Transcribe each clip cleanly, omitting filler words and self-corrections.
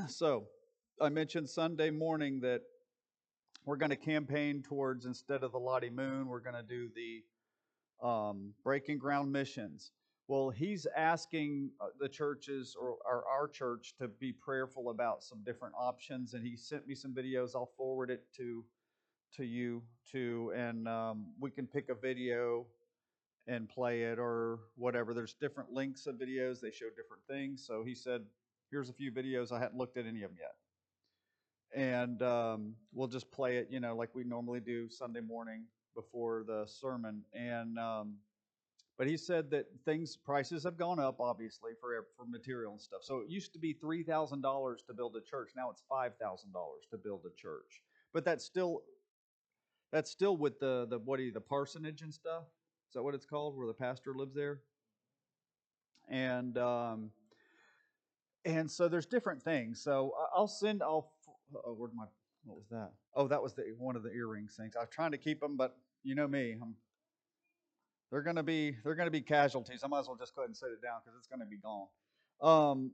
So I mentioned Sunday morning that we're going to campaign towards, instead of the Lottie Moon, we're going to do the Breaking Ground Missions. Well, he's asking the churches or our church to be prayerful about some different options, and he sent me some videos. I'll forward it to you too, and we can pick a video and play it or whatever. There's different links of videos; they show different things. So he said, "Here's a few videos. I hadn't looked at any of them yet." And we'll just play it, like we normally do Sunday morning before the sermon. And but he said that prices have gone up, obviously, for material and stuff. So it used to be $3,000 to build a church. Now it's $5,000 to build a church. But that's still with the parsonage and stuff. Is that what it's called, where the pastor lives there? And so there's different things. So I'll send. Where'd my what was that? Oh, that was one of the earrings things. I was trying to keep them, but you know me, they're gonna be casualties. I might as well just go ahead and set it down because it's gonna be gone. Um.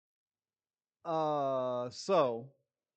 So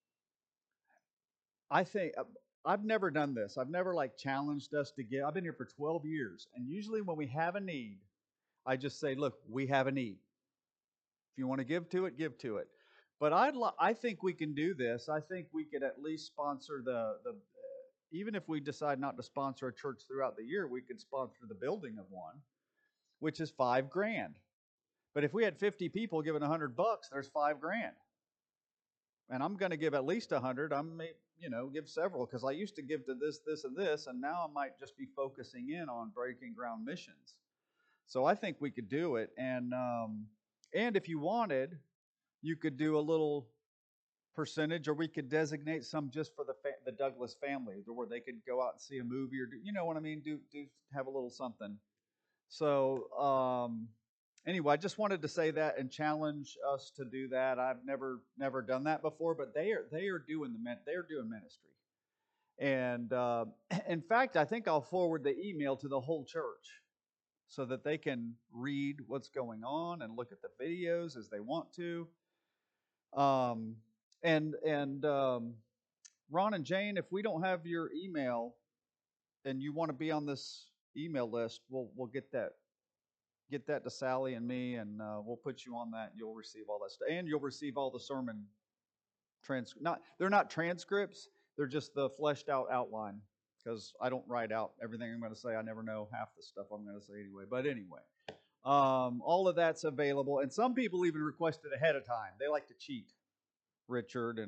I think I've never done this. I've never like challenged us to give. I've been here for 12 years, and usually when we have a need, I just say, "Look, we have a need. If you want to give to it, give to it." But I think we can do this. I think we could at least sponsor the even if we decide not to sponsor a church throughout the year, we could sponsor the building of one, which is 5 grand. But if we had 50 people giving $100, there's 5 grand. And I'm going to give at least 100. I may, give several because I used to give to this, this, and this, and now I might just be focusing in on Breaking Ground Missions. So I think we could do it, and if you wanted, you could do a little percentage, or we could designate some just for the Douglas family, where they could go out and see a movie, or you know what I mean, do have a little something. So anyway, I just wanted to say that and challenge us to do that. I've never done that before, but they are doing ministry, and in fact, I think I'll forward the email to the whole church so that they can read what's going on and look at the videos as they want to. Um, and Ron and Jane, if we don't have your email and you want to be on this email list, we'll get that to Sally and me, and we'll put you on that. And you'll receive all that stuff, and you'll receive all the sermon Not they're not transcripts; they're just the fleshed out outline. Because I don't write out everything I'm going to say. I never know half the stuff I'm going to say anyway. But anyway, all of that's available, and some people even request it ahead of time. They like to cheat. Richard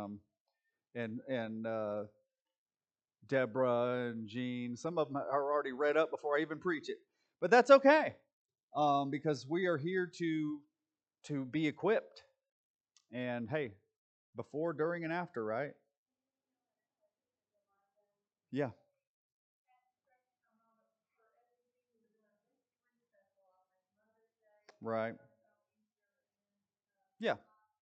and Deborah and Jean. Some of them are already read up before I even preach it, but that's okay, because we are here to be equipped. And hey, before, during, and after, right? Yeah, right. Yeah.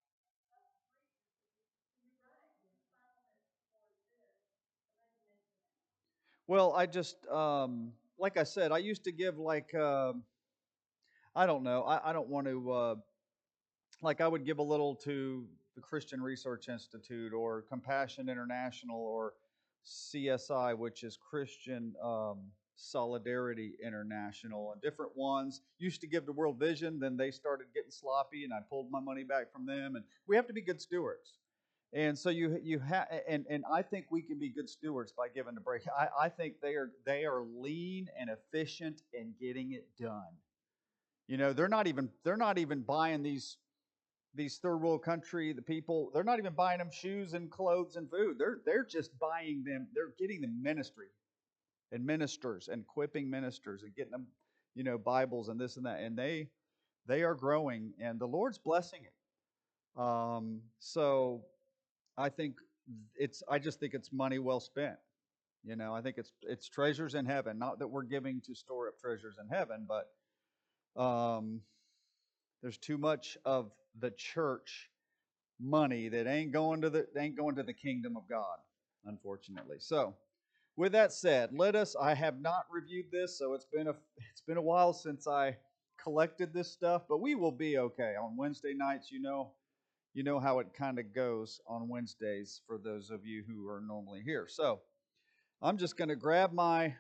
Well, I just like I said, I used to give like I don't know. I don't want to like I would give a little to the Christian Research Institute or Compassion International or CSI, which is Christian Solidarity International, and different ones. Used to give to World Vision, then they started getting sloppy, and I pulled my money back from them. And we have to be good stewards. And so you have, and I think we can be good stewards by giving a break. I think they are lean and efficient in getting it done. They're not even buying these third world country, the people, they're not even buying them shoes and clothes and food. They're just buying them. They're getting them ministry and ministers and equipping ministers and getting them, Bibles and this and that. And they are growing, and the Lord's blessing it. So I think I just think it's money well spent. I think it's treasures in heaven. Not that we're giving to store up treasures in heaven, but um, there's too much of the church money that ain't going to the kingdom of God, unfortunately. So, with that said, I have not reviewed this, so it's been a while since I collected this stuff, but we will be okay on Wednesday nights. You know how it kind of goes on Wednesdays for those of you who are normally here. So I'm just going to grab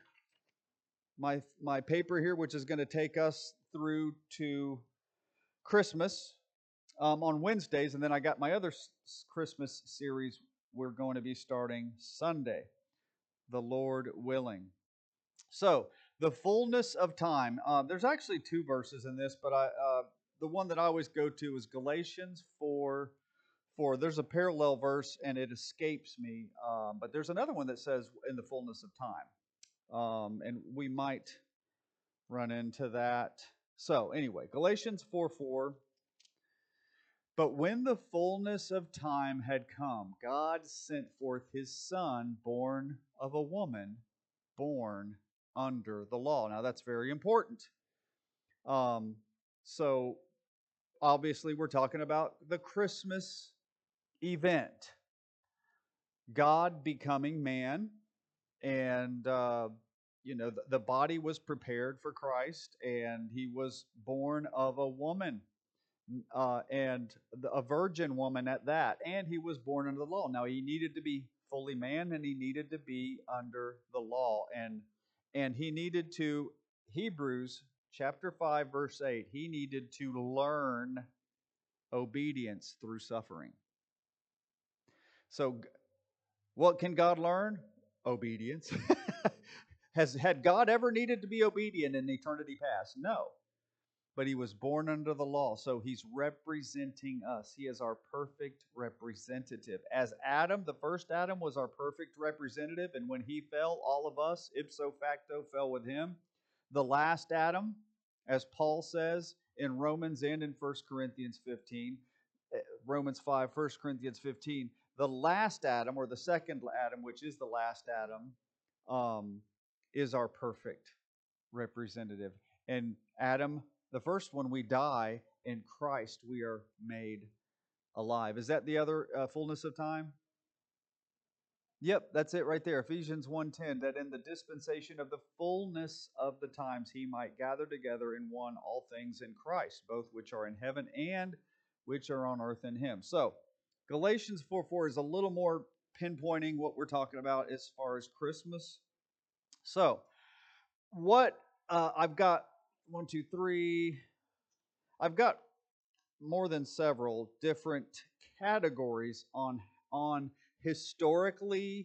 my paper here, which is going to take us through to Christmas on Wednesdays, and then I got my other Christmas series we're going to be starting Sunday, the Lord willing. So the fullness of time. There's actually two verses in this, but the one that I always go to is Galatians 4:4. There's a parallel verse, and it escapes me, but there's another one that says in the fullness of time, and we might run into that. So anyway, Galatians 4:4. But when the fullness of time had come, God sent forth his Son, born of a woman, born under the law. Now that's very important. Um, so obviously, we're talking about the Christmas event, God becoming man, and the body was prepared for Christ, and he was born of a woman, and a virgin woman at that, and he was born under the law. Now he needed to be fully man, and he needed to be under the law, and he needed to, Hebrews chapter 5 verse 8, he needed to learn obedience through suffering. So what can God learn? Obedience. Had God ever needed to be obedient in eternity past? No. But he was born under the law, so he's representing us. He is our perfect representative. As Adam, the first Adam, was our perfect representative, and when he fell, all of us, ipso facto, fell with him. The last Adam, as Paul says in Romans and in 1 Corinthians 15, Romans 5, 1 Corinthians 15, the last Adam, or the second Adam, which is the last Adam, is our perfect representative. And Adam, the first one, we die. In Christ, we are made alive. Is that the other fullness of time? Yep, that's it right there. Ephesians 1:10, that in the dispensation of the fullness of the times he might gather together in one all things in Christ, both which are in heaven and which are on earth in him. So Galatians 4:4 is a little more pinpointing what we're talking about as far as Christmas. So what I've got one, two, three. I've got more than several different categories on historically,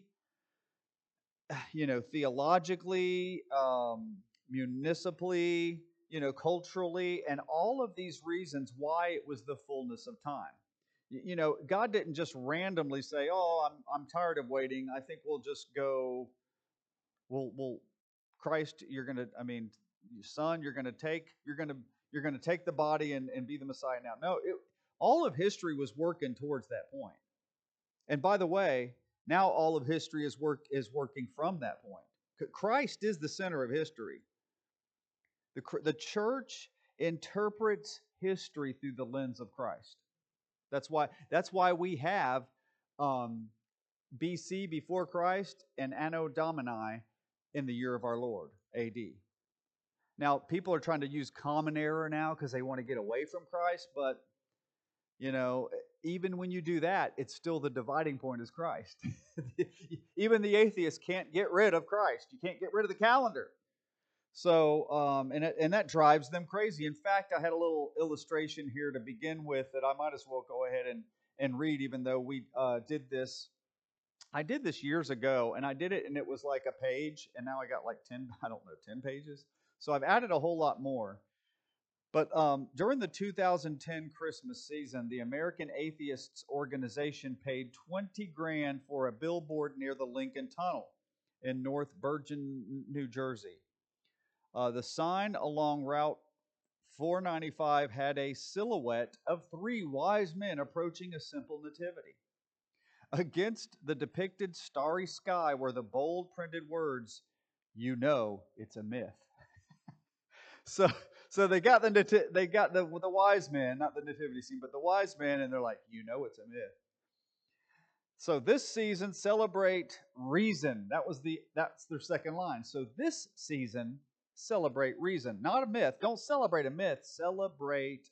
theologically, municipally, culturally, and all of these reasons why it was the fullness of time. God didn't just randomly say, "Oh, I'm tired of waiting. I think we'll just go. We'll Christ, you're gonna. I mean, son, you're gonna take the body and be the Messiah now." No, all of history was working towards that point. And by the way, now all of history is working from that point. Christ is the center of history. The church interprets history through the lens of Christ. That's why we have BC, before Christ, and Anno Domini, in the year of our Lord, AD. Now, people are trying to use common era now because they want to get away from Christ, but even when you do that, it's still the dividing point is Christ. Even the atheists can't get rid of Christ. You can't get rid of the calendar. So, and that drives them crazy. In fact, I had a little illustration here to begin with that I might as well go ahead and read, even though we did this. I did this years ago, and I did it, and it was like a page, and now I got like 10, I don't know, 10 pages. So I've added a whole lot more. But during the 2010 Christmas season, the American Atheists Organization paid 20 grand for a billboard near the Lincoln Tunnel in North Bergen, New Jersey. The sign along Route 495 had a silhouette of three wise men approaching a simple nativity. Against the depicted starry sky were the bold printed words, "You know it's a myth." So, so they got the wise men, not the nativity scene, but the wise men, and they're like, "You know it's a myth." So this season, celebrate reason. That's their second line. So this season, celebrate reason, not a myth. Don't celebrate a myth. Celebrate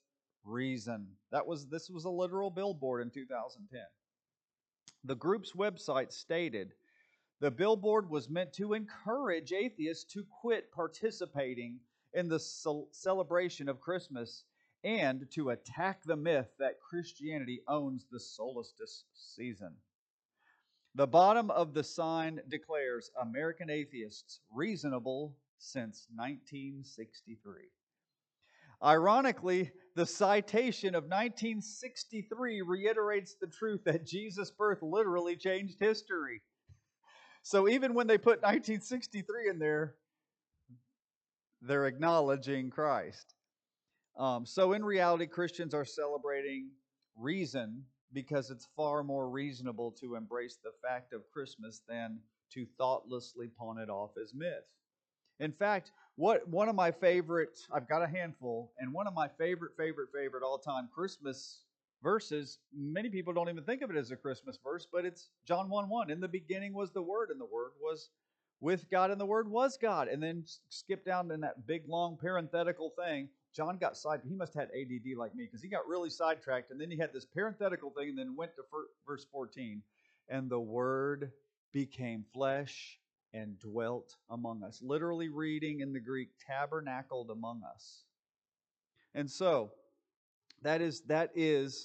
reason. This was a literal billboard in 2010. The group's website stated the billboard was meant to encourage atheists to quit participating in the celebration of Christmas and to attack the myth that Christianity owns the solstice season. The bottom of the sign declares American atheists reasonable since 1963. Ironically, the citation of 1963 reiterates the truth that Jesus' birth literally changed history. So even when they put 1963 in there, they're acknowledging Christ. So in reality, Christians are celebrating reason because it's far more reasonable to embrace the fact of Christmas than to thoughtlessly pawn it off as myth. In fact, one of my favorite, I've got a handful, and one of my favorite all-time Christmas verses, many people don't even think of it as a Christmas verse, but it's John 1:1. In the beginning was the Word, and the Word was with God, and the Word was God. And then skip down in that big, long parenthetical thing. John got sidetracked. He must have had ADD like me because he got really sidetracked. And then he had this parenthetical thing and then went to verse 14. And the Word became flesh and dwelt among us. Literally reading in the Greek, tabernacled among us. And so, that is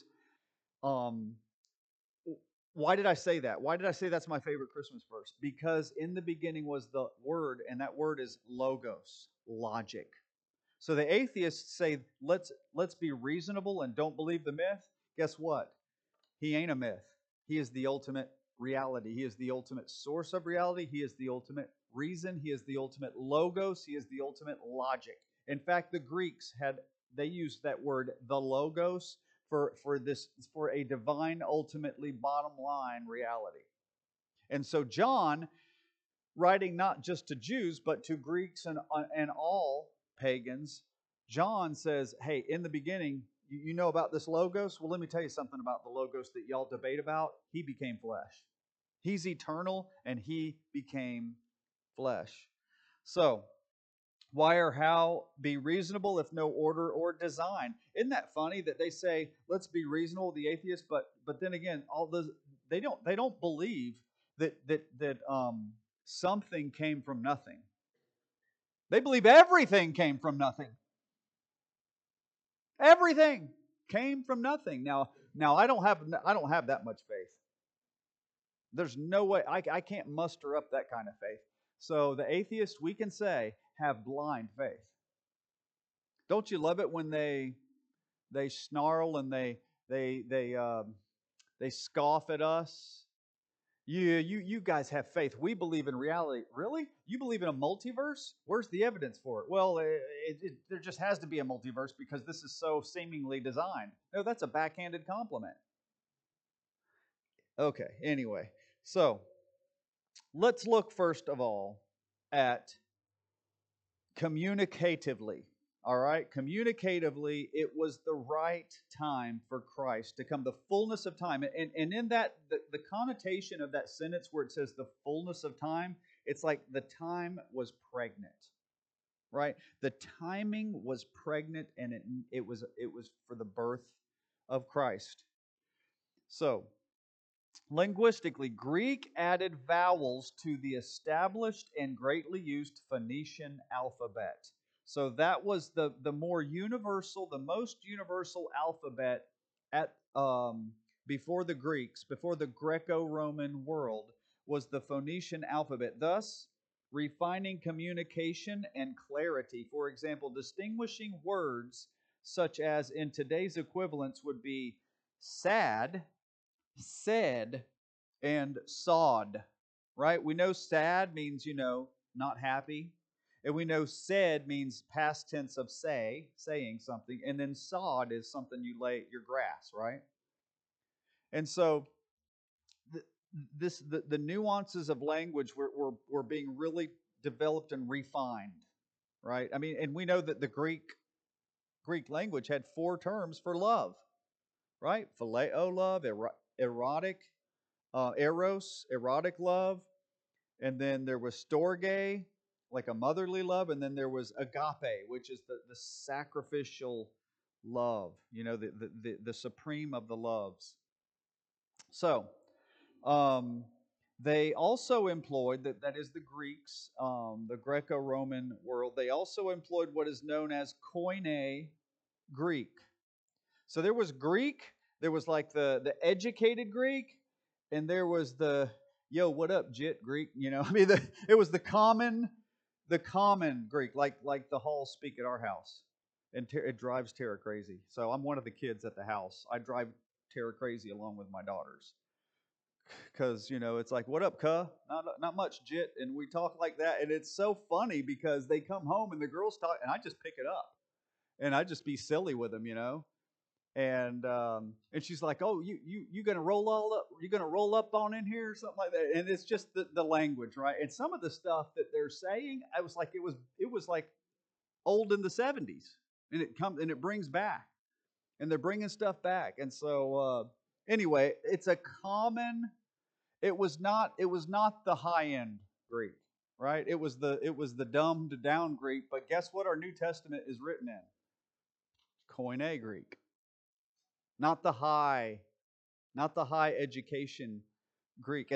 why did I say that? Why did I say that's my favorite Christmas verse? Because in the beginning was the Word, and that word is logos, logic. So the atheists say, let's be reasonable and don't believe the myth. Guess what? He ain't a myth. He is the ultimate reality. He is the ultimate source of reality. He is the ultimate reason. He is the ultimate logos. He is the ultimate logic. In fact, the Greeks they used that word, the logos, for a divine, ultimately bottom line reality. And so John, writing not just to Jews but to Greeks and all pagans, John says, hey, in the beginning, you know about this logos? Well, let me tell you something about the logos that y'all debate about. He became flesh. He's eternal, and he became flesh. So, why or how be reasonable if no order or design? Isn't that funny that they say, let's be reasonable, the atheists, but then again, all those they don't believe that something came from nothing. They believe everything came from nothing. Everything came from nothing. Now I don't have that much faith. There's no way I can't muster up that kind of faith. So the atheists, we can say, have blind faith. Don't you love it when they snarl and they scoff at us? Yeah, you guys have faith. We believe in reality. Really? You believe in a multiverse? Where's the evidence for it? Well, there just has to be a multiverse because this is so seemingly designed. No, that's a backhanded compliment. Okay, anyway. So, let's look first of all at communicatively. All right, communicatively, it was the right time for Christ to come, the fullness of time. And in that, the connotation of that sentence where it says the fullness of time, it's like the time was pregnant, right? The timing was pregnant, and it was for the birth of Christ. So, linguistically, Greek added vowels to the established and greatly used Phoenician alphabet. So that was the more universal, the most universal alphabet at before the Greeks, before the Greco-Roman world, was the Phoenician alphabet, thus refining communication and clarity. For example, distinguishing words such as in today's equivalents would be sad, said, and sod, right? We know sad means, not happy. And we know said means past tense of saying something. And then sod is something you lay your grass, right? And so the nuances of language were being really developed and refined, right? I mean, and we know that the Greek language had 4 terms for love, right? Phileo love, erotic, eros, erotic love, and then there was storge, like a motherly love, and then there was agape, which is the sacrificial love. The supreme of the loves. So, um, they also employed, that is the Greeks, the Greco-Roman world, they also employed what is known as Koine Greek. So there was Greek, there was like the educated Greek, and there was the yo, what up, jit Greek. I mean, it was the common Greek, like the halls speak at our house, and it drives Tara crazy. So I'm one of the kids at the house. I drive Tara crazy along with my daughters, because it's like, what up, cuh? Not much, jit, and we talk like that, and it's so funny because they come home and the girls talk, and I just pick it up, and I just be silly with them. And she's like, "Oh, you gonna roll all up? You gonna roll up on in here or something like that?" And it's just the language, right? And some of the stuff that they're saying, I was like, it was like old in the '70s, and it brings back, and they're bringing stuff back, and so anyway, it's a common. It was not the high end Greek, right? It was the dumbed down Greek. But guess what? Our New Testament is written in Koine Greek, not the high not the high education Greek.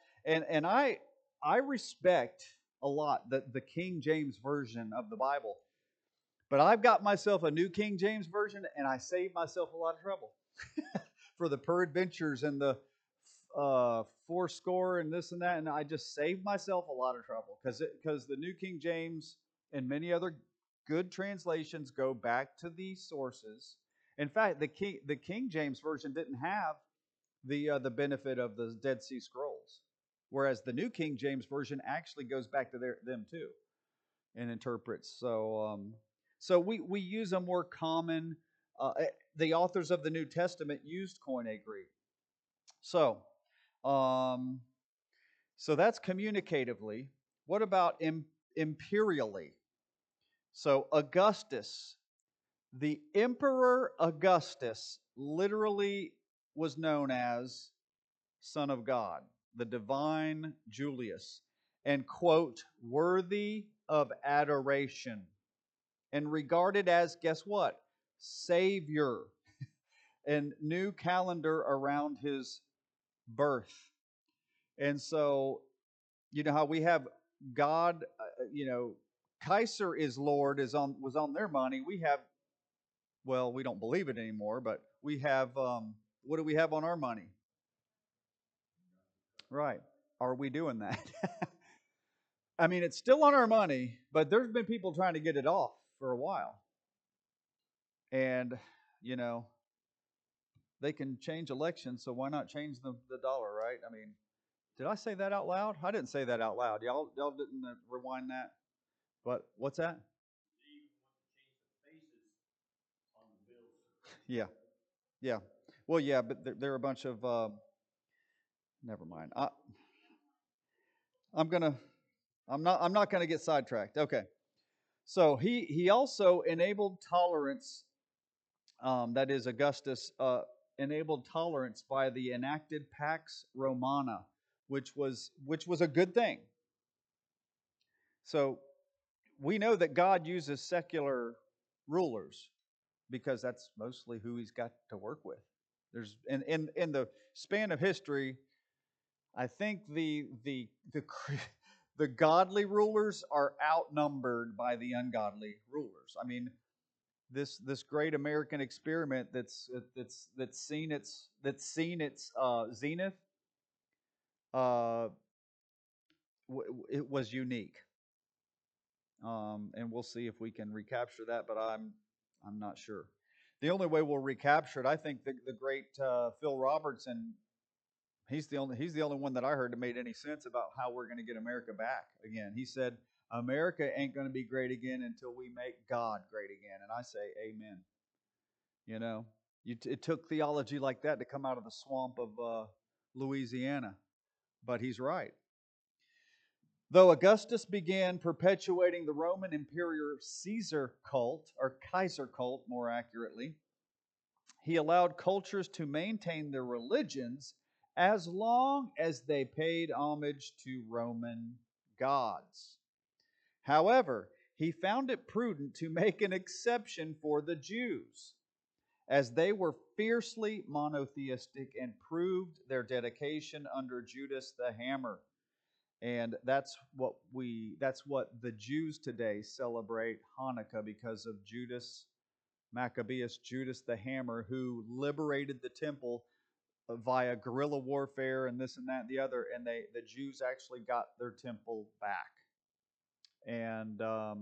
And I respect a lot the King James version of the Bible. But I've got myself a New King James version, and I saved myself a lot of trouble for the peradventures and the fourscore and this and that, and I just saved myself a lot of trouble because the New King James and many other good translations go back to these sources. In fact, the King James version didn't have the benefit of the Dead Sea Scrolls, whereas the New King James version actually goes back to them too and interprets. So we use a more common. The authors of the New Testament used Koine Greek. So, um, so that's communicatively. What about imperially? So Augustus, the Emperor Augustus, literally was known as Son of God, the divine Julius, and, quote, worthy of adoration, and regarded as, guess what? Savior, and new calendar around his birth. And so, how we have God, Kaiser is Lord was on their money. We have, well, we don't believe it anymore, but we have, what do we have on our money? Right. Are we doing that? I mean, it's still on our money, but there's been people trying to get it off for a while. And, you know, they can change elections, so why not change the dollar, right? I mean, did I say that out loud? I didn't say that out loud. Y'all didn't rewind that. But what's that? Yeah, yeah. Well, yeah, but there are a bunch of. Never mind. I'm gonna. I'm not gonna get sidetracked. Okay. So he also enabled tolerance. That is, Augustus enabled tolerance by the enacted Pax Romana, which was a good thing. So we know that God uses secular rulers because that's mostly who He's got to work with. There's in the span of history, I think the godly rulers are outnumbered by the ungodly rulers. I mean, this great American experiment that's seen its zenith. Uh, it was unique, and we'll see if we can recapture that. But I'm not sure. The only way we'll recapture it, I think, the great Phil Robertson. He's the only one that I heard that made any sense about how we're going to get America back again. He said, "America ain't going to be great again until we make God great again." And I say, Amen. You know, it took theology like that to come out of the swamp of Louisiana, but he's right. Though Augustus began perpetuating the Roman Imperial Caesar cult, or Kaiser cult more accurately, he allowed cultures to maintain their religions as long as they paid homage to Roman gods. However, he found it prudent to make an exception for the Jews. as they were fiercely monotheistic and proved their dedication under Judas the Hammer. And that's what the Jews today celebrate Hanukkah, because of Judas Maccabeus, Judas the Hammer, who liberated the temple via guerrilla warfare and this and that and the other, and the Jews actually got their temple back. And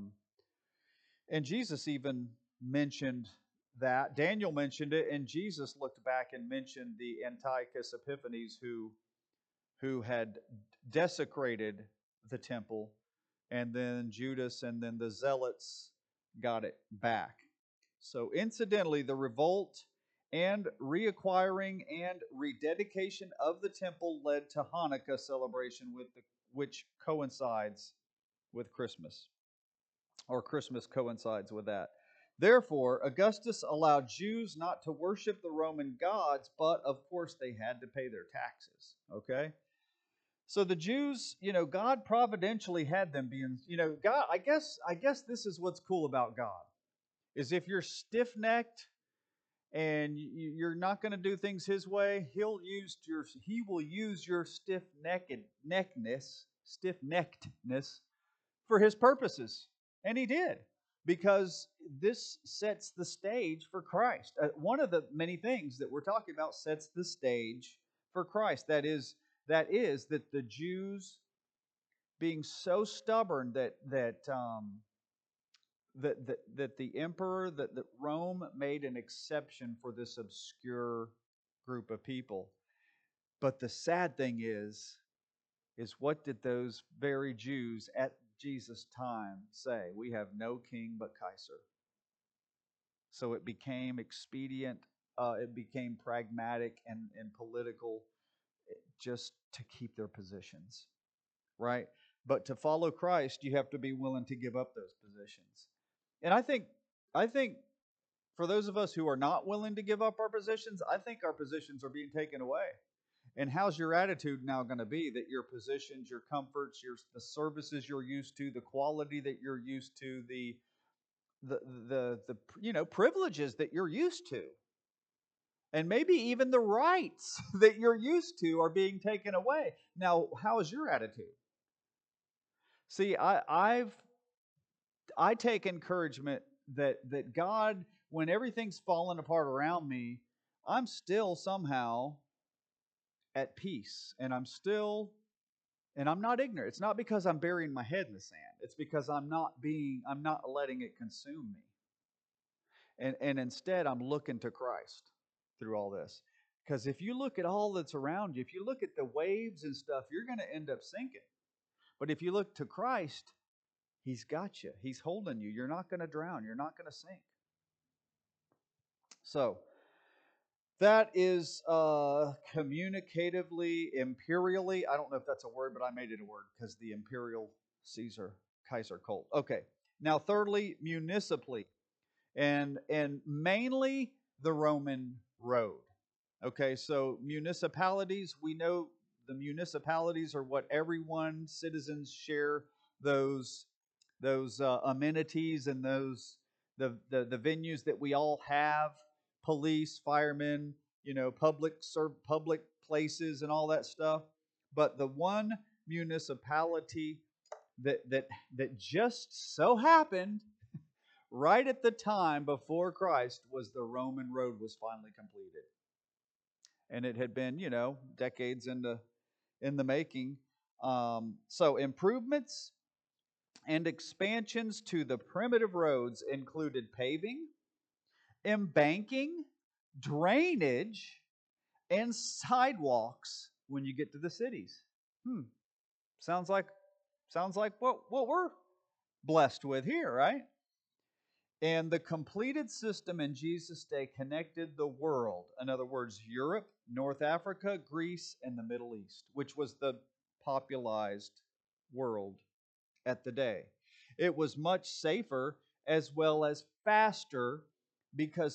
Jesus even mentioned that. Daniel mentioned it, and Jesus looked back and mentioned the Antiochus Epiphanes who had desecrated the temple, and then Judas and then the Zealots got it back. So incidentally, the revolt and reacquiring and rededication of the temple led to Hanukkah celebration, which coincides with Christmas, or Christmas coincides with that. Therefore, Augustus allowed Jews not to worship the Roman gods, but of course they had to pay their taxes. Okay? So the Jews, God providentially had them being, God, I guess this is what's cool about God, is if you're stiff-necked and you're not going to do things his way, he will use your stiff-neckedness for his purposes. And he did, because this sets the stage for Christ. One of the many things that we're talking about sets the stage for Christ. That is that the Jews being so stubborn that the emperor, that Rome made an exception for this obscure group of people. But the sad thing is what did those very Jews at Jesus' time say? We have no king but Caesar. So it became expedient, it became pragmatic and political, just to keep their positions, right? But to follow Christ, you have to be willing to give up those positions. And I think for those of us who are not willing to give up our positions, I think our positions are being taken away. And how's your attitude now going to be, that your positions, your comforts, the services you're used to, the quality that you're used to, the privileges that you're used to, and maybe even the rights that you're used to are being taken away? Now, how is your attitude? See, I take encouragement that God, when everything's falling apart around me, I'm still somehow at peace, and I'm not ignorant. It's not because I'm burying my head in the sand. It's because I'm not letting it consume me. And instead I'm looking to Christ through all this. Because if you look at all that's around you, if you look at the waves and stuff, you're going to end up sinking. But if you look to Christ, He's got you. He's holding you. You're not going to drown. You're not going to sink. So, that is communicatively, imperially. I don't know if that's a word, but I made it a word because the imperial Kaiser cult. Okay. Now, thirdly, municipally, and mainly the Roman road. Okay, so municipalities, we know the municipalities are what citizens share those amenities and those the venues that we all have, police, firemen, public places and all that stuff. But the one municipality that just so happened right at the time before Christ was the Roman road was finally completed. And it had been, decades in the making. So improvements and expansions to the primitive roads included paving, embanking, drainage, and sidewalks when you get to the cities. Sounds like what we're blessed with here, right? And the completed system in Jesus' day connected the world. In other words, Europe, North Africa, Greece, and the Middle East, which was the popularized world at the day. It was much safer as well as faster because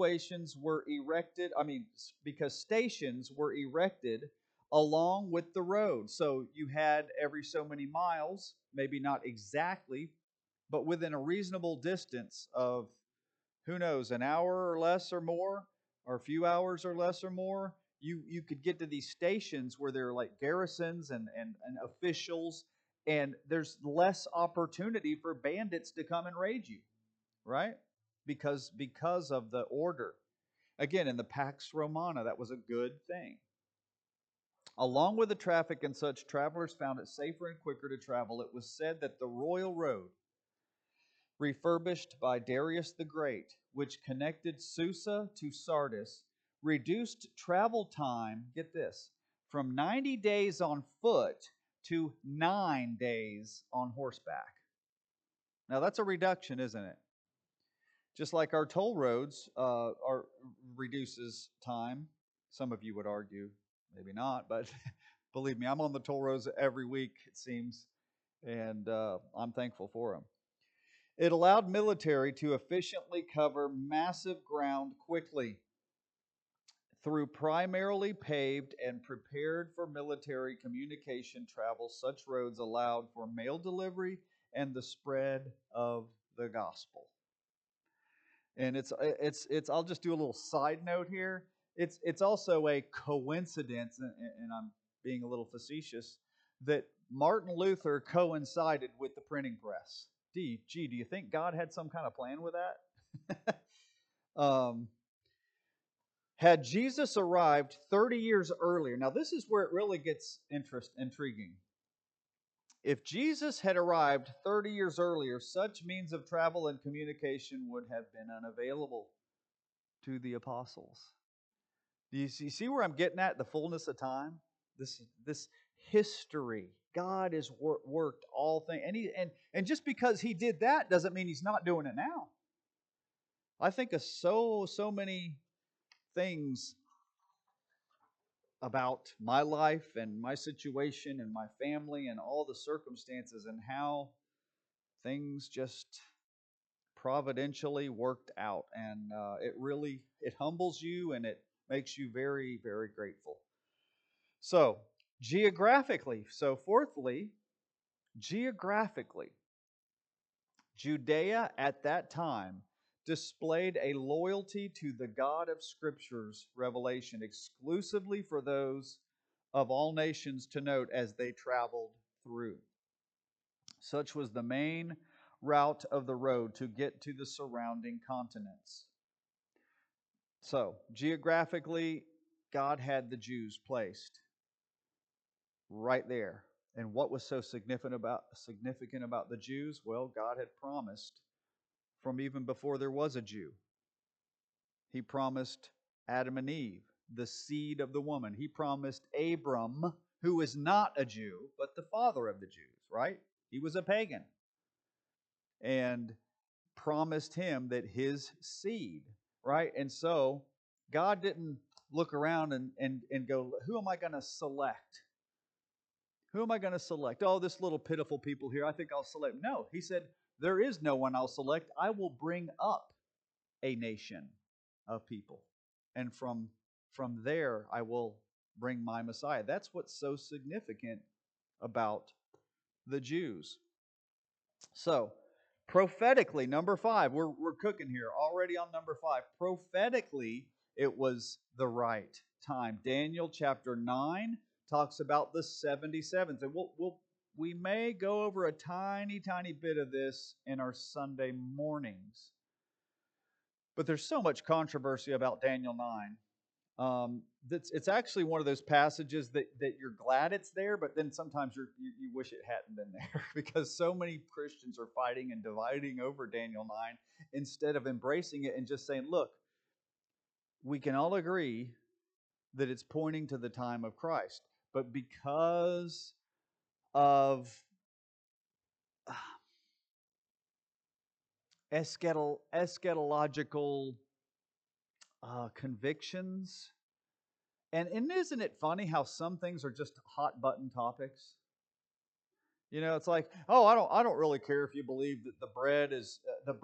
because stations were erected along with the road. So you had every so many miles, maybe not exactly, but within a reasonable distance of who knows, an hour or less or more, or a few hours or less or more, you could get to these stations where there are like garrisons and officials, and there's less opportunity for bandits to come and raid you, right? Because of the order. Again, in the Pax Romana, that was a good thing. Along with the traffic and such, travelers found it safer and quicker to travel. It was said that the royal road, refurbished by Darius the Great, which connected Susa to Sardis, reduced travel time, get this, from 90 days on foot to 9 days on horseback. Now that's a reduction, isn't it? Just like our toll roads reduces time. Some of you would argue, maybe not, but believe me, I'm on the toll roads every week, it seems, and I'm thankful for them. It allowed military to efficiently cover massive ground quickly through primarily paved and prepared for military communication travel. Such roads allowed for mail delivery and the spread of the gospel. And it's I'll just do a little side note here. It's also a coincidence, and I'm being a little facetious, that Martin Luther coincided with the printing press. Do you think God had some kind of plan with that? Had Jesus arrived 30 years earlier, now this is where it really gets intriguing. If Jesus had arrived 30 years earlier, such means of travel and communication would have been unavailable to the apostles. Do you see where I'm getting at? The fullness of time, this history. God has worked all things, and just because He did that doesn't mean He's not doing it now. I think of so many things about my life and my situation and my family and all the circumstances and how things just providentially worked out, and it humbles you and it makes you very, very grateful. So fourthly, geographically, Judea at that time displayed a loyalty to the God of Scripture's revelation exclusively for those of all nations to note as they traveled through. Such was the main route of the road to get to the surrounding continents. So, geographically, God had the Jews placed right there. And what was so significant about the Jews? Well, God had promised from even before there was a Jew. He promised Adam and Eve, the seed of the woman. He promised Abram, who is not a Jew, but the father of the Jews, right? He was a pagan. And promised him that his seed, right? And so God didn't look around and go, who am I going to select? Who am I going to select? Oh, this little pitiful people here, I think I'll select. No, He said, there is no one I'll select. I will bring up a nation of people. And from there, I will bring my Messiah. That's what's so significant about the Jews. So, prophetically, number 5, we're cooking here already on number 5. Prophetically, it was the right time. Daniel chapter 9 talks about the 77th, and we may go over a tiny bit of this in our Sunday mornings. But there's so much controversy about Daniel 9. It's actually one of those passages that you're glad it's there, but then sometimes you wish it hadn't been there because so many Christians are fighting and dividing over Daniel 9 instead of embracing it and just saying, look, we can all agree that it's pointing to the time of Christ, but because of eschatological convictions. And isn't it funny how some things are just hot button topics? You know, it's like, oh, I don't really care if you believe that the bread and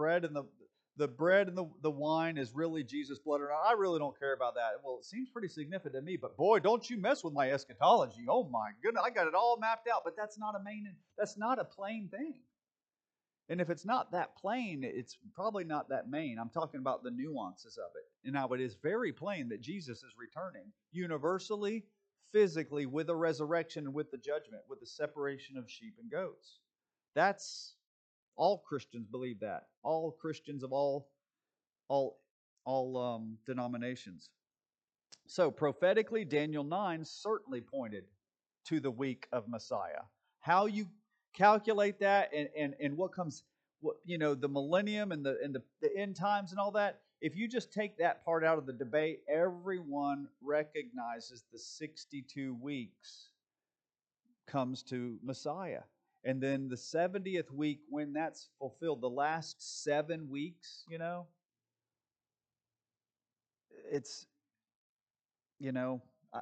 the wine is really Jesus' blood or not. I really don't care about that. Well, it seems pretty significant to me, but boy, don't you mess with my eschatology. Oh my goodness, I got it all mapped out. But that's not a plain thing. And if it's not that plain, it's probably not that main. I'm talking about the nuances of it. And now it is very plain that Jesus is returning universally, physically, with a resurrection and with the judgment, with the separation of sheep and goats. That's all Christians believe that. All Christians of all denominations. So prophetically, Daniel 9 certainly pointed to the week of Messiah. How you calculate that and what comes, the millennium and the end times and all that, if you just take that part out of the debate, everyone recognizes the 62 weeks comes to Messiah. And then the 70th week, when that's fulfilled, the last 7 weeks, it's, you know,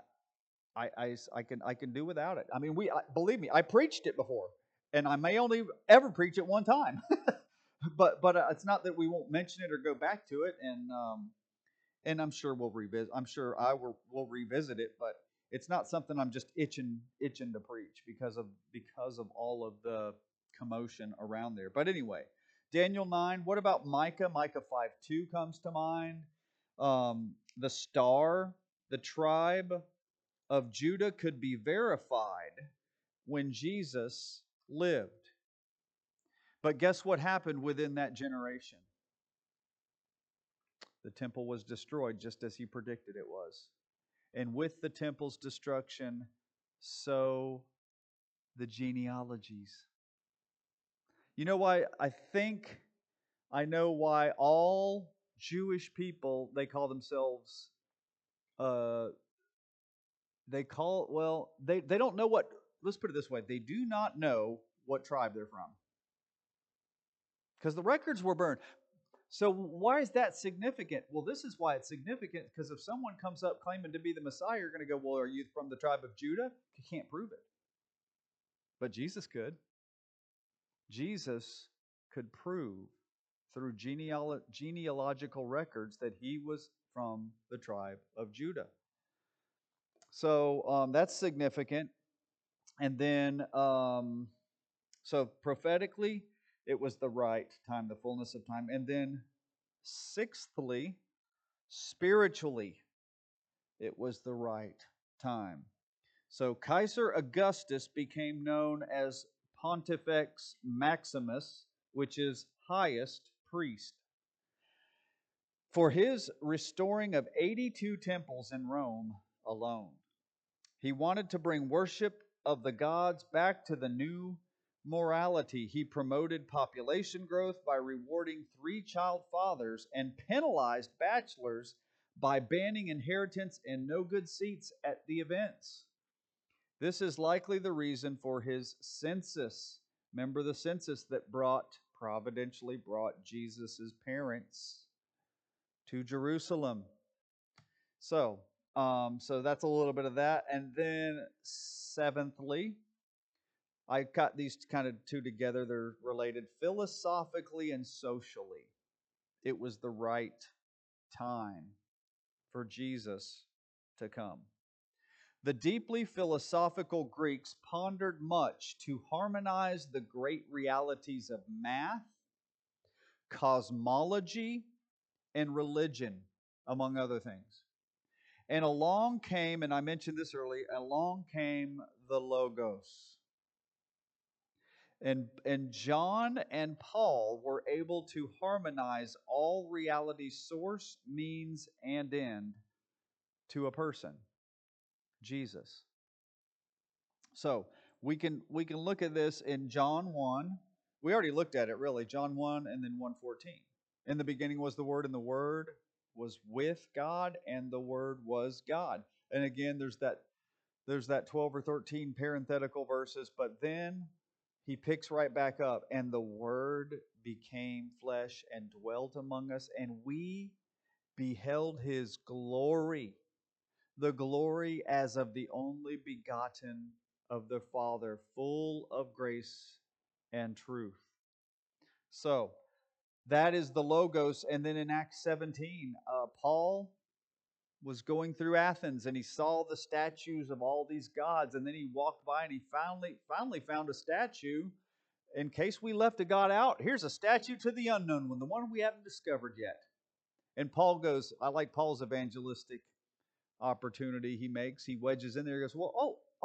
I can do without it. I mean, believe me, I preached it before, and I may only ever preach it one time, but it's not that we won't mention it or go back to it, and I'm sure we'll revisit. I'm sure will revisit it, but it's not something I'm just itching to preach because of all of the commotion around there. But anyway, Daniel 9. What about Micah? Micah 5:2 comes to mind. The star, the tribe of Judah could be verified when Jesus lived. But guess what happened within that generation? The temple was destroyed just as he predicted it was. And with the temple's destruction, so the genealogies. You know why? I know why all Jewish people, they call themselves, they don't know what, let's put it this way, they do not know what tribe they're from. Because the records were burned. So why is that significant? Well, this is why it's significant, because if someone comes up claiming to be the Messiah, you're going to go, well, are you from the tribe of Judah? You can't prove it. But Jesus could. Jesus could prove through genealogical records that he was from the tribe of Judah. So that's significant. And then, so prophetically, it was the right time, the fullness of time. And then, sixthly, spiritually, it was the right time. So Kaiser Augustus became known as Pontifex Maximus, which is highest priest, for his restoring of 82 temples in Rome alone. He wanted to bring worship of the gods back to the new morality. He promoted population growth by rewarding three-child fathers and penalized bachelors by banning inheritance and no good seats at the events. This is likely the reason for his census. Remember the census that providentially brought Jesus' parents to Jerusalem. So that's a little bit of that. And then seventhly, I got these kind of two together. They're related philosophically and socially. It was the right time for Jesus to come. The deeply philosophical Greeks pondered much to harmonize the great realities of math, cosmology, and religion, among other things. And along came, and I mentioned this earlier, along came the Logos. And John and Paul were able to harmonize all reality, source, means, and end to a person, Jesus. So we can look at this in John 1. We already looked at it really, John 1 and then 1:14. In the beginning was the Word, and the Word was with God, and the Word was God. And again, there's that 12 or 13 parenthetical verses, but then he picks right back up, and the Word became flesh and dwelt among us, and we beheld his glory, the glory as of the only begotten of the Father, full of grace and truth. So, that is the Logos. And then in Acts 17, Paul was going through Athens and he saw the statues of all these gods. And then he walked by and he finally found a statue. In case we left a God out, here's a statue to the unknown one, the one we haven't discovered yet. And Paul goes, I like Paul's evangelistic opportunity he makes. He wedges in there. He goes, well,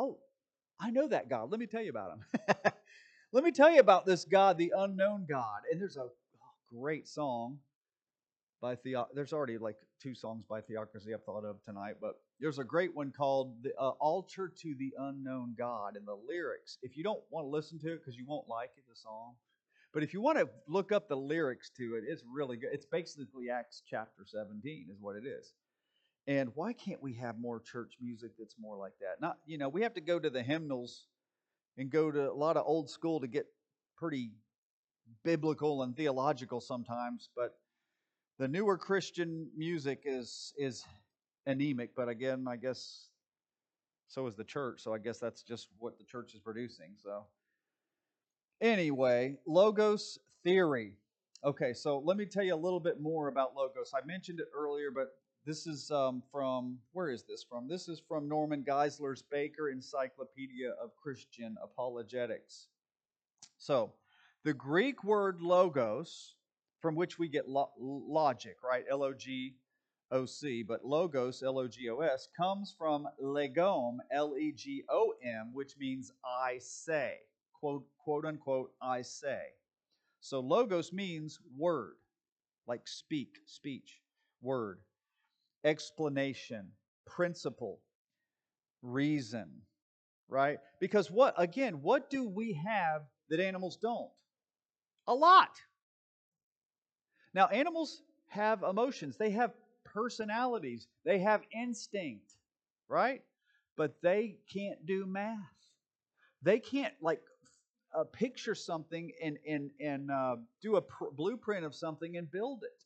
I know that God. Let me tell you about him. Let me tell you about this God, the unknown God. And there's a great song by there's already like 2 songs by Theocracy I've thought of tonight, but there's a great one called the Altar to the Unknown God. And the lyrics, if you don't want to listen to it because you won't like it, the song, but if you want to look up the lyrics to it, it's really good. It's basically Acts chapter 17 is what it is. And why can't we have more church music that's more like that? Not, we have to go to the hymnals and go to a lot of old school to get pretty biblical and theological sometimes, but the newer Christian music is anemic, but again, I guess so is the church, so I guess that's just what the church is producing. So anyway, logos theory. Okay, so let me tell you a little bit more about logos. I mentioned it earlier, but this is from, where is this from? This is from Norman Geisler's Baker Encyclopedia of Christian Apologetics. So, the Greek word logos, from which we get logic, right? L-O-G-O-C, but logos, L-O-G-O-S, comes from legom, L-E-G-O-M, which means I say, quote unquote, I say. So logos means word, like speech, word, explanation, principle, reason, right? Because what do we have that animals don't? A lot. Now, animals have emotions, they have personalities, they have instinct, right? But they can't do math. They can't picture something and do a blueprint of something and build it.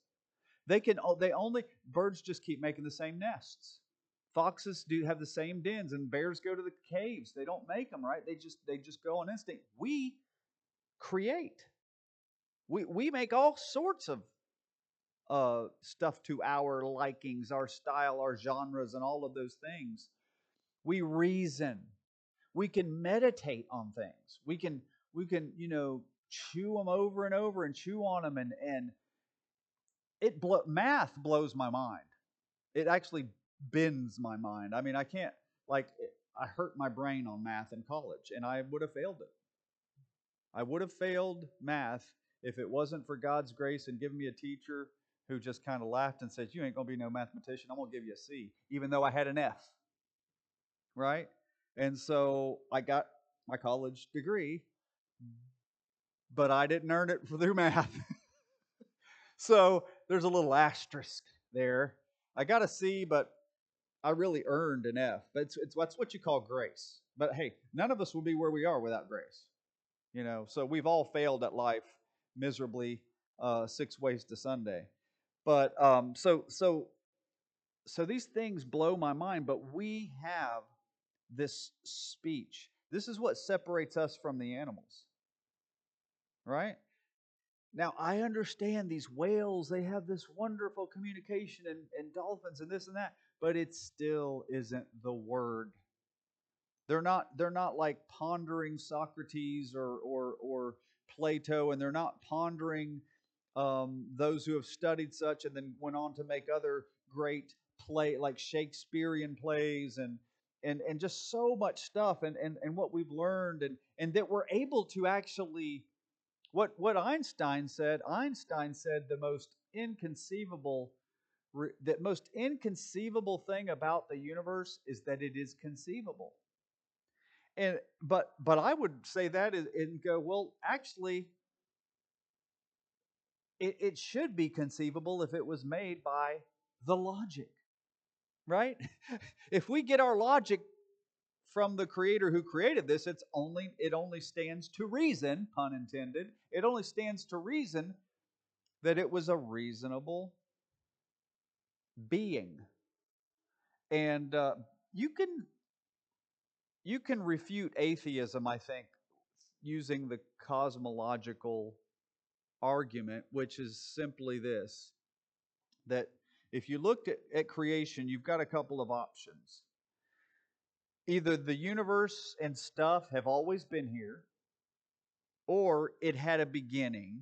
Birds just keep making the same nests. Foxes do have the same dens, and bears go to the caves. They don't make them, right? They just go on instinct. We create. We make all sorts of stuff to our likings, our style, our genres, and all of those things. We reason. We can meditate on things. We can chew them over and over and chew on them, and math blows my mind. It actually bends my mind. I mean, I can't I hurt my brain on math in college, and I would have failed it. I would have failed math if it wasn't for God's grace and giving me a teacher who just kind of laughed and said, "You ain't going to be no mathematician. I'm going to give you a C," even though I had an F. Right? And so I got my college degree, but I didn't earn it through math. So there's a little asterisk there. I got a C, but I really earned an F. But that's what you call grace. But hey, none of us will be where we are without grace. So we've all failed at life miserably 6 ways to Sunday. But so these things blow my mind, but we have this speech. This is what separates us from the animals. Right? Now, I understand these whales, they have this wonderful communication, and dolphins and this and that, but it still isn't the word. They're not like pondering Socrates or Plato, and they're not pondering those who have studied such and then went on to make other great like Shakespearean plays and just so much stuff and what we've learned and that we're able to actually what Einstein said the most inconceivable thing about the universe is that it is conceivable. And but I would say that and go, well, actually it should be conceivable if it was made by the logic, right? If we get our logic from the creator who created this, it only stands to reason, pun intended. It only stands to reason that it was a reasonable being. And you can refute atheism, I think, using the cosmological argument, which is simply this, that if you looked at creation, you've got a couple of options. Either the universe and stuff have always been here, or it had a beginning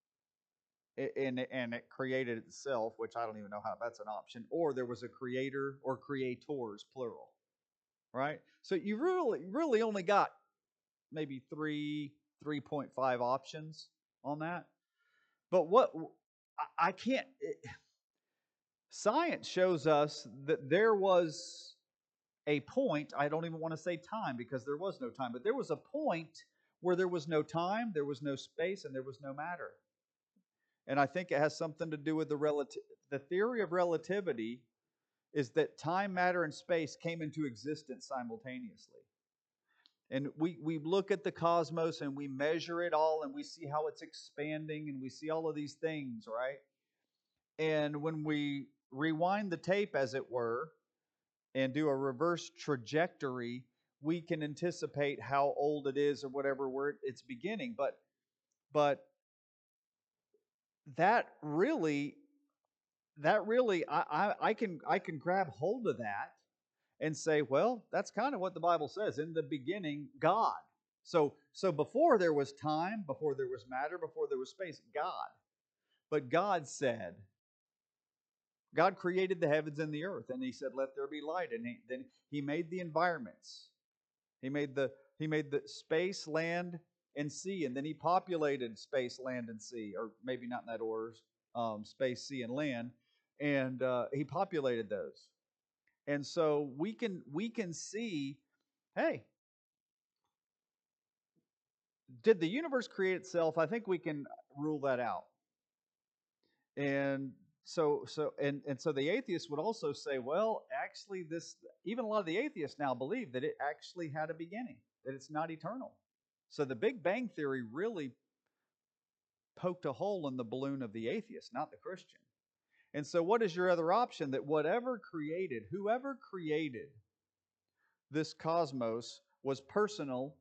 and it created itself, which I don't even know how that's an option, or there was a creator or creators, plural, right? So you really only got maybe 3.5 options on that. But what I can't, science shows us that there was a point, I don't even want to say time because there was no time, but there was a point where there was no time, there was no space, and there was no matter. And I think it has something to do with the theory of relativity is that time, matter, and space came into existence simultaneously. And we look at the cosmos and we measure it all and we see how it's expanding and we see all of these things, right? And when we rewind the tape, as it were, and do a reverse trajectory, we can anticipate how old it is or whatever where it's beginning. But that really I can grab hold of that and say, well, that's kind of what the Bible says. In the beginning, God. So before there was time, before there was matter, before there was space, God. But God said, God created the heavens and the earth, and He said, "Let there be light." And then He made the environments. He made the space, land, and sea, and then He populated space, land, and sea, or maybe not in that order, space, sea, and land, and He populated those. And so we can see, hey, did the universe create itself? I think we can rule that out. And so the atheists would also say, well, actually, this even a lot of the atheists now believe that it actually had a beginning, that it's not eternal. So the Big Bang Theory really poked a hole in the balloon of the atheist, not the Christian. And so what is your other option? That whoever created this cosmos was personal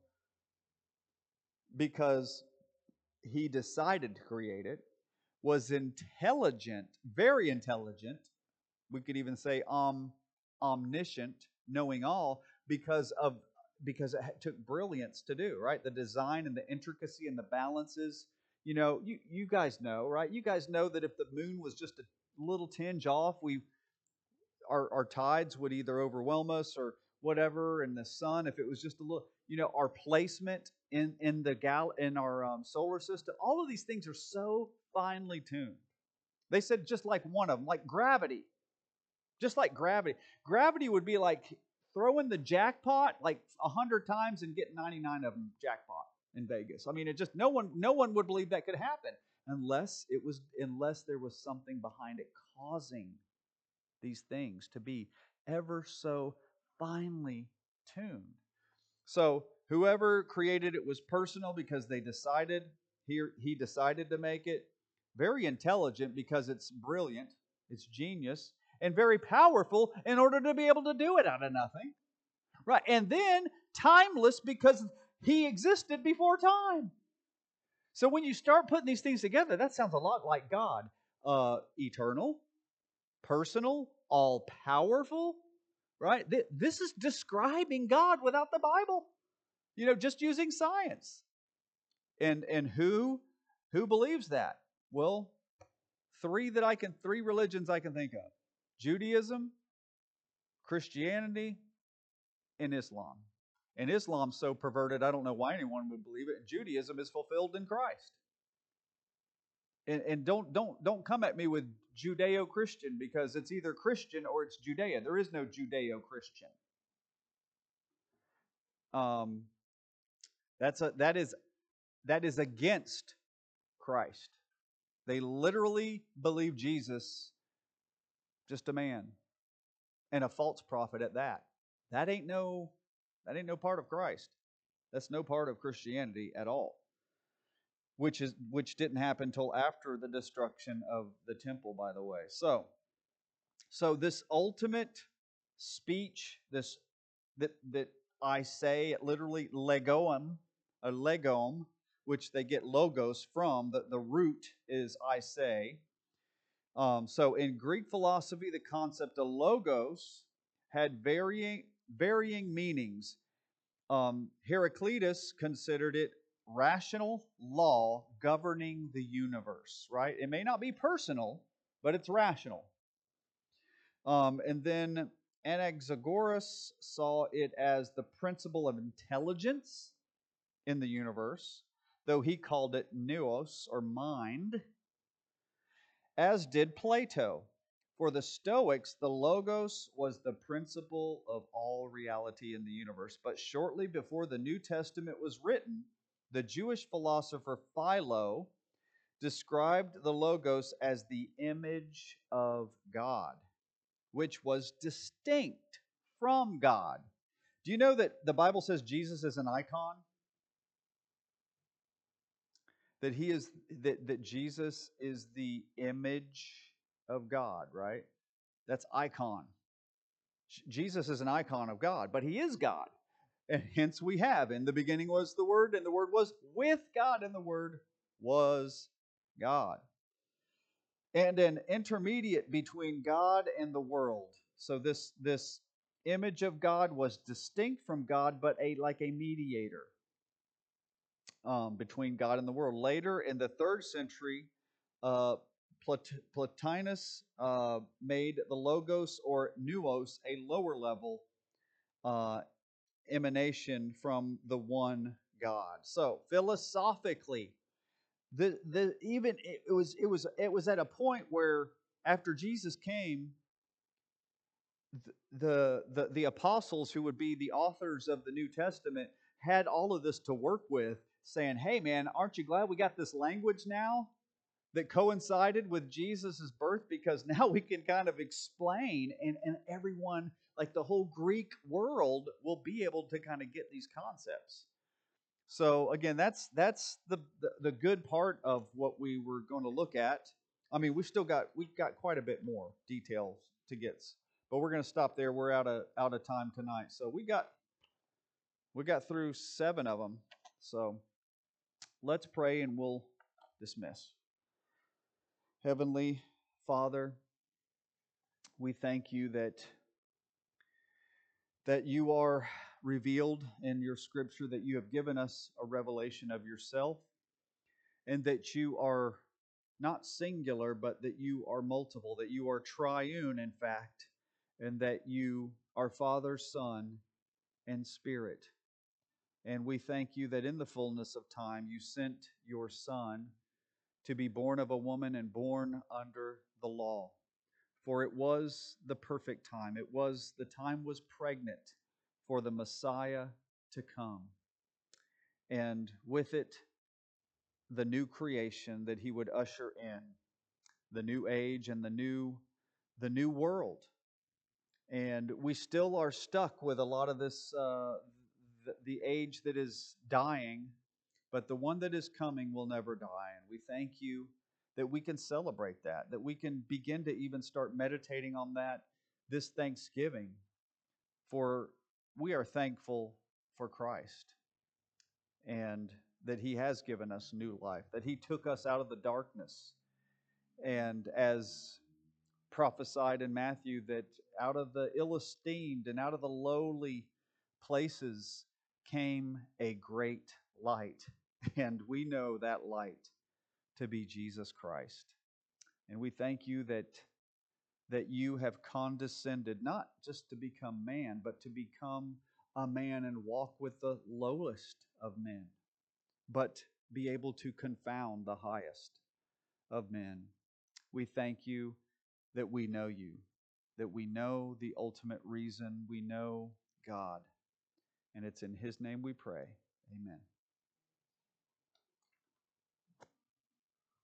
because he decided to create it, was intelligent, very intelligent. We could even say omniscient, knowing all, because it took brilliance to do, right? The design and the intricacy and the balances. You guys know, right? You guys know that if the moon was just a little tinge off, our tides would either overwhelm us or whatever, and the sun, if it was just a little, our placement in our solar system, all of these things are so finely tuned. They said just like one of them, like gravity, just like gravity. Gravity would be like throwing the jackpot like 100 times and getting 99 of them jackpot in Vegas. I mean, it just no one would believe that could happen unless there was something behind it causing these things to be ever so finely tuned. So whoever created it was personal because he decided to make it. Very intelligent because it's brilliant, it's genius, and very powerful in order to be able to do it out of nothing. Right. And then timeless because he existed before time. So when you start putting these things together, that sounds a lot like God. Eternal, personal, all powerful, right? This is describing God without the Bible, just using science. And who believes that? Well, three religions I can think of: Judaism, Christianity, and Islam. And Islam's so perverted, I don't know why anyone would believe it. And Judaism is fulfilled in Christ. And don't come at me with Judeo-Christian, because it's either Christian or it's Judea. There is no Judeo-Christian. That is against Christ. They literally believe Jesus just a man and a false prophet at that. That ain't no part of Christ. That's no part of Christianity at all. Which didn't happen until after the destruction of the temple, by the way. So this ultimate speech, this that I say, literally legoem, a legom, which they get logos from. The root is I say. So in Greek philosophy, the concept of logos had varying meanings. Heraclitus considered it rational law governing the universe, right? It may not be personal, but it's rational. And then Anaxagoras saw it as the principle of intelligence in the universe, though he called it nous, or mind, as did Plato. For the Stoics, the logos was the principle of all reality in the universe. But shortly before the New Testament was written, the Jewish philosopher Philo described the logos as the image of God, which was distinct from God. Do you know that the Bible says Jesus is an icon? That he is that Jesus is the image of God, right? That's icon. Jesus is an icon of God, but he is God. And hence we have, in the beginning was the Word, and the Word was with God, and the Word was God. And an intermediate between God and the world. So this image of God was distinct from God, but like a mediator between God and the world. Later in the 3rd century, uh, Plotinus made the logos or nous a lower level uh, emanation from the one God. So philosophically, the even it was at a point where after Jesus came, the apostles who would be the authors of the New Testament had all of this to work with, saying, "Hey, man, aren't you glad we got this language now that coincided with Jesus' birth? Because now we can kind of explain, and everyone, like the whole Greek world, will be able to kind of get these concepts." So again, that's the good part of what we were going to look at. I mean, we've got quite a bit more details to get, but we're going to stop there. We're out of time tonight, so we got through 7 of them. So let's pray and we'll dismiss. Heavenly Father, we thank you that you are revealed in your Scripture, that you have given us a revelation of yourself, and that you are not singular, but that you are multiple, that you are triune, in fact, and that you are Father, Son, and Spirit. And we thank you that in the fullness of time you sent your Son to be born of a woman and born under the law. For it was the perfect time. The time was pregnant for the Messiah to come. And with it, the new creation that he would usher in, the new age and the new world. And we still are stuck with a lot of this, the age that is dying, but the one that is coming will never die. And we thank you that we can celebrate that we can begin to even start meditating on that this Thanksgiving. For we are thankful for Christ, and that he has given us new life, that he took us out of the darkness. And as prophesied in Matthew, that out of the ill-esteemed and out of the lowly places came a great light. And we know that light to be Jesus Christ. And we thank you that you have condescended not just to become man, but to become a man and walk with the lowest of men, but be able to confound the highest of men. We thank you that we know you, that we know the ultimate reason, we know God. And it's in his name we pray. Amen.